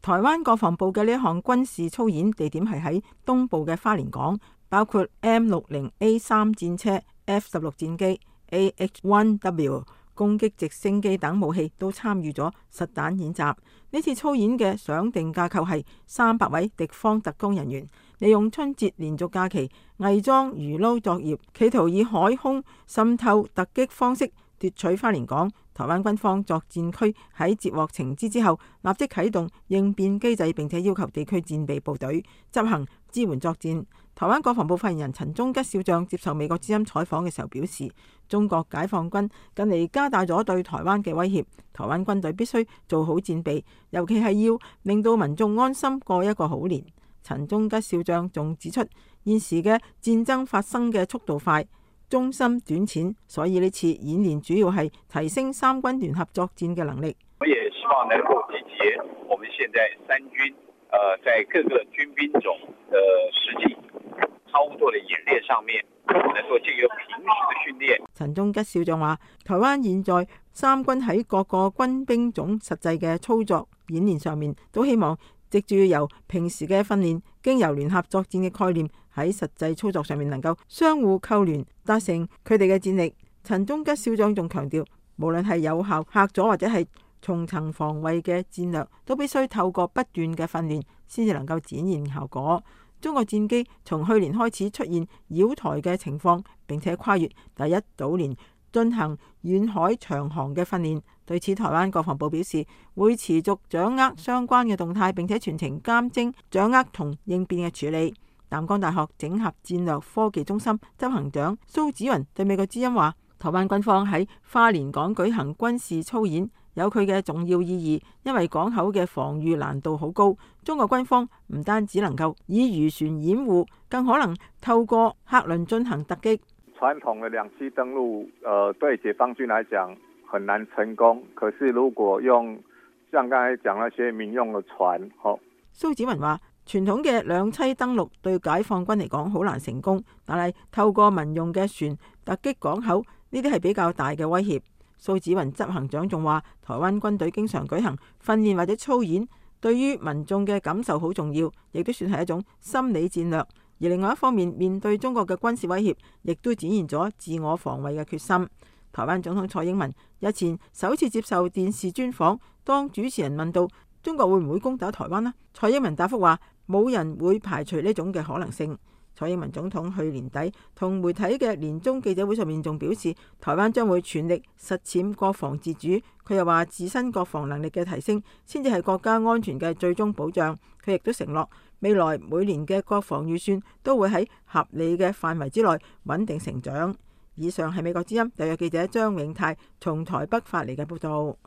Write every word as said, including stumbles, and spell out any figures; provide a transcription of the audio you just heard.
台灣國防部嘅呢一項軍事操演地點係喺東部嘅花蓮港，包括 M 六零 A 三戰車、F 十六戰機、A H 一 W 攻擊直升機等武器都參與咗實彈演習。呢次操演嘅想定架構係三百位敵方特工人員利用春節連續假期偽裝魚撈作業，企圖以海空滲透突擊方式奪取花蓮港。台灣軍方作戰區喺接獲情資之後，立即啟動應變機制，並且要求地區戰備部隊執行支援作戰。台灣國防部發言人陳忠吉少將接受美國之音採訪嘅時候表示，中國解放軍近嚟加大咗對台灣嘅威脅，台灣軍隊必須做好戰備，尤其係要令到民眾安心過一個好年。陳忠吉少將仲指出，現時嘅戰爭發生嘅速度快，中心短淺，所以呢次演練主要係提升三軍聯合作戰嘅能力。 我也希望能夠集結我們現在三軍，呃，在各個軍兵種的實際操作的演練上面，能夠借由平時的訓練。 陳忠吉少將話，台灣現在三軍喺各個軍兵種實際嘅操作演練上面，都希望藉住由平時嘅訓練，經由聯合作戰嘅概念，喺實際操作上面能夠相互扣聯，達成佢哋嘅戰力。陳忠吉少將仲強調，無論係有效嚇阻或者係重層防衛嘅戰略，都必須透過不斷嘅訓練，先至能夠展現效果。中國戰機從去年開始出現擾台嘅情況，並且跨越第一島鏈進行遠海長航嘅訓練。對此，台灣國防部表示會持續掌握相關嘅動態，並且全程監偵、掌握同應變嘅處理。淡江大學整合戰略科技中心執行長蘇紫雲對美國之音話，台灣軍方喺花蓮港舉行軍事操演有佢嘅重要意義，因為港口嘅防禦難度好高，中國軍方唔單止能夠以漁船掩護，更可能透過客輪進行突擊。 傳統嘅兩棲登陸，呃，對解放軍來講很難成功。可是如果用像剛才講那些民用嘅船，好， 蘇紫雲話，傳統嘅兩棲登陸對解放軍嚟講好難成功，但係透過民用嘅船突擊港口，呢啲係比較大嘅威脅。蘇紫雲執行長仲話，台灣軍隊經常舉行訓練或者操演，對於民眾嘅感受好重要，亦都算係一種心理戰略。而另外一方面，面對中國嘅軍事威脅，亦都展現咗自我防衛嘅決心。台灣總統蔡英文日前首次接受電視專訪，當主持人問到中國會唔會攻打台灣呢？蔡英文答覆話，冇人會排除呢種嘅可能性。蔡英文總統去年底同媒體嘅年終記者會上面仲表示，台灣將會全力實踐國防自主。佢又話，自身國防能力嘅提升先至係國家安全嘅最終保障。佢亦都承諾，未來每年嘅國防預算都會喺合理嘅範圍之內穩定成長。以上係美國之音特約記者張永泰從台北發嚟嘅報道。